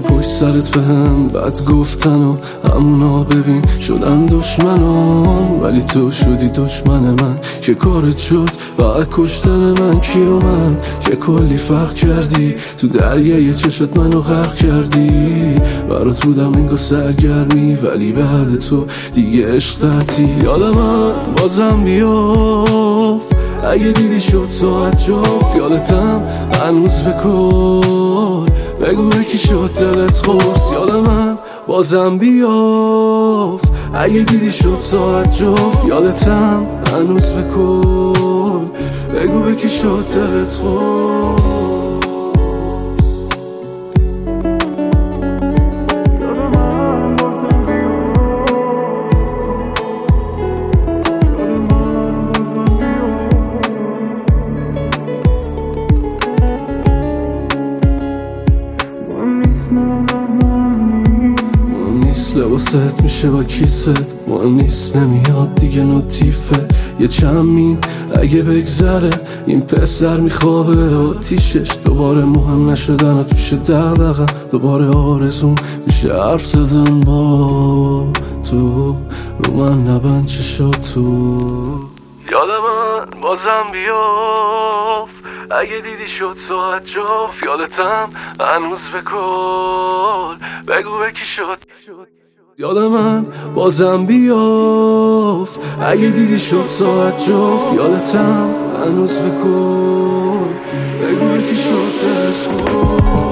پشت سرت بهم بد گفتن و همونا ببین شدن دشمنان، ولی تو شدی دشمن من که کارت شد و کشتن من. کی اومد که کلی فرق کردی تو دریای چشت منو غرق کردی. برات بودم انگار سرگرمی ولی بعد تو دیگه عشق قطعی. یادم بازم بیافت اگه دیدی شد ساعت جفت. یادتم هنوز بکن بگو به کی شد دلت خورس. یادم بازم بیافت اگه دیدی شد ساعت جفت. یادتم هنوز بکن بگو به کی شد دلت خورس. لباست میشه با کیست مهم نیست، نمیاد دیگه نوتیفه یه چمین اگه بگذره. این پسر میخوابه آتیشش دوباره مهم نشدن توش دغدغه‌ام. دوباره آرزوم میشه حرف زدن با تو، رو من نبند چشاتو. یادم بازم بیافت اگه دیدی شد ساعت جفت. یادتم هنوز بکن بگو به کی شد. یادم بازم بیافت اگه دیدی شد ساعت جفت. یادتم هنوز بکن بگو به کی شد دلت خورد.